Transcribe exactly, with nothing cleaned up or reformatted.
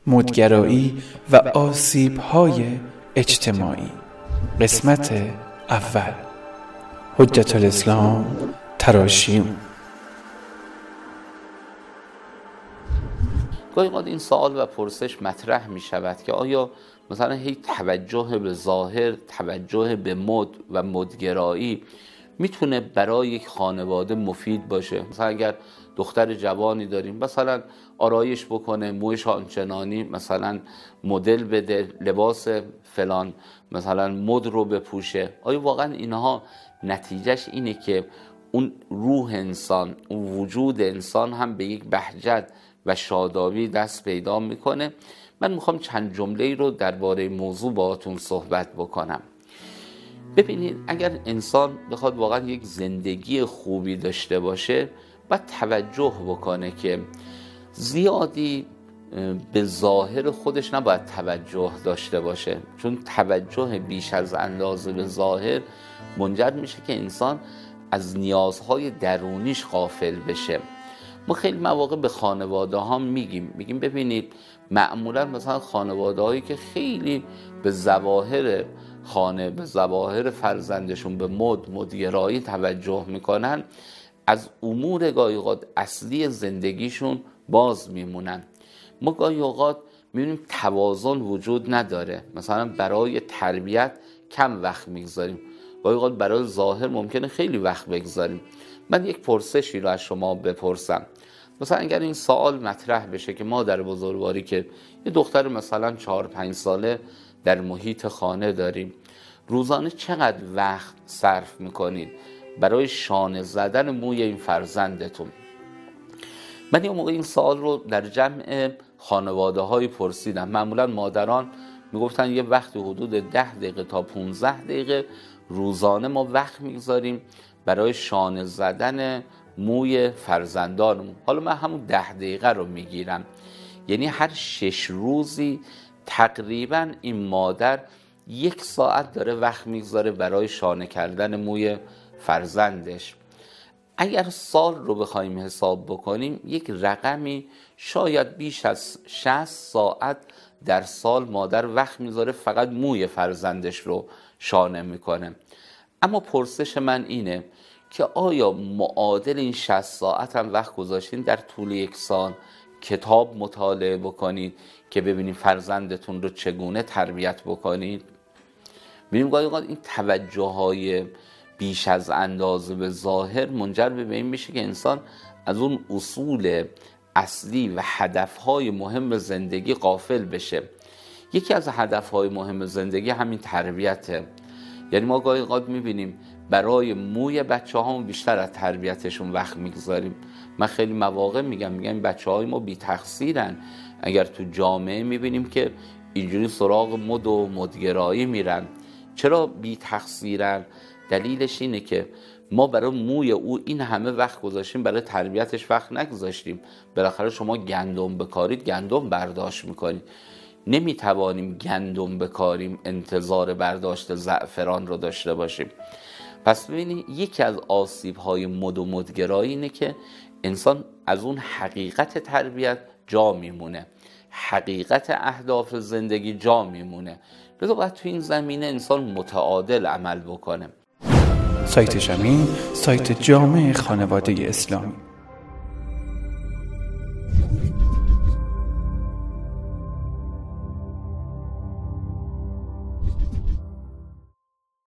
مدگرایی و آسیب‌های اجتماعی. قسمت اول. حجت الاسلام تراشیون. گاهی اوقات این سوال و پرسش مطرح می شود که آیا مثلا هی توجه به ظاهر، توجه به مد و مدگرایی میتونه برای یک خانواده مفید باشه؟ مثلا اگر دختر جوانی داریم مثلا آرایش بکنه، مویش آنچنانی مثلا مدل بده، لباس فلان مثلا مد رو بپوشه، آیا واقعا اینها نتیجهش اینه که اون روح انسان، اون وجود انسان هم به یک بهجت و شادابی دست پیدا میکنه؟ من میخوام چند جمله رو درباره موضوع باهاتون صحبت بکنم. ببینید، اگر انسان بخواد واقعا یک زندگی خوبی داشته باشه باید توجه بکنه که زیادی به ظاهر خودش نباید توجه داشته باشه، چون توجه بیش از اندازه به ظاهر منجر میشه که انسان از نیازهای درونیش غافل بشه. ما خیلی مواقع به خانواده ها میگیم میگیم ببینید، معمولا مثلا خانواده هایی که خیلی به ظواهر خانه، به ظواهر فرزندشون، به مد مدگرایی توجه میکنن، از امور گاهی اوقات اصلی زندگیشون باز میمونن. ما گاهی اوقات میبینیم توازن وجود نداره، مثلا برای تربیت کم وقت میگذاریم، گاهی اوقات برای ظاهر ممکنه خیلی وقت بگذاریم. من یک پرسشی رو از شما بپرسم، مثلا اگر این سوال مطرح بشه که مادر بزرگواری که یه دختر مثلا چهار پنج ساله در محیط خانه داریم، روزانه چقدر وقت صرف میکنید برای شانه زدن موی این فرزندتون؟ من یه موقع این سوال رو در جمع خانواده های پرسیدم. معمولا مادران میگفتن یه وقت حدود ده دقیقه تا پونزده دقیقه روزانه ما وقت میگذاریم برای شانه زدن موی فرزندانمون. حالا من همون ده دقیقه رو میگیرم، یعنی هر شش روزی تقریبا این مادر یک ساعت داره وقت میگذاره برای شانه کردن موی فرزندش. اگر سال رو بخوایم حساب بکنیم، یک رقمی شاید بیش از شصت ساعت در سال مادر وقت میذاره فقط موی فرزندش رو شانه میکنه. اما پرسش من اینه که آیا معادل این شصت ساعت هم وقت گذاشتین در طول یک سال کتاب مطالعه بکنید که ببینید فرزندتون رو چگونه تربیت بکنید؟ ببینیم گاهی اوقات این توجه های بیش از اندازه به ظاهر منجر به این میشه که انسان از اون اصول اصلی و هدفهای مهم زندگی غافل بشه. یکی از هدفهای مهم زندگی همین تربیته. یعنی ما گاهی اوقات میبینیم برای موی بچه هامون بیشتر از تربیتشون وقت میگذاریم. من خیلی مواقع میگم میگم بچه های ما بی تقصیرن. اگر تو جامعه میبینیم که اینجوری سراغ مد و مدگرایی میرن، چرا بی تقصیرن؟ دلیلش اینه که ما برای موی او این همه وقت گذاشتیم، برای تربیتش وقت نگذاشتیم. بالاخره شما گندم بکارید، گندم برداشت میکنید. نمیتوانیم گندم بکاریم انتظار برداشت زعفران رو داشته باشیم. پس ببینید، یکی از آسیب‌های مد و مدگرایی اینه که انسان از اون حقیقت تربیت جا میمونه، حقیقت اهداف زندگی جا میمونه. لذا باید تو این زمینه انسان متعادل عمل بکنه. سایت شمین، سایت جامع خانواده اسلامی.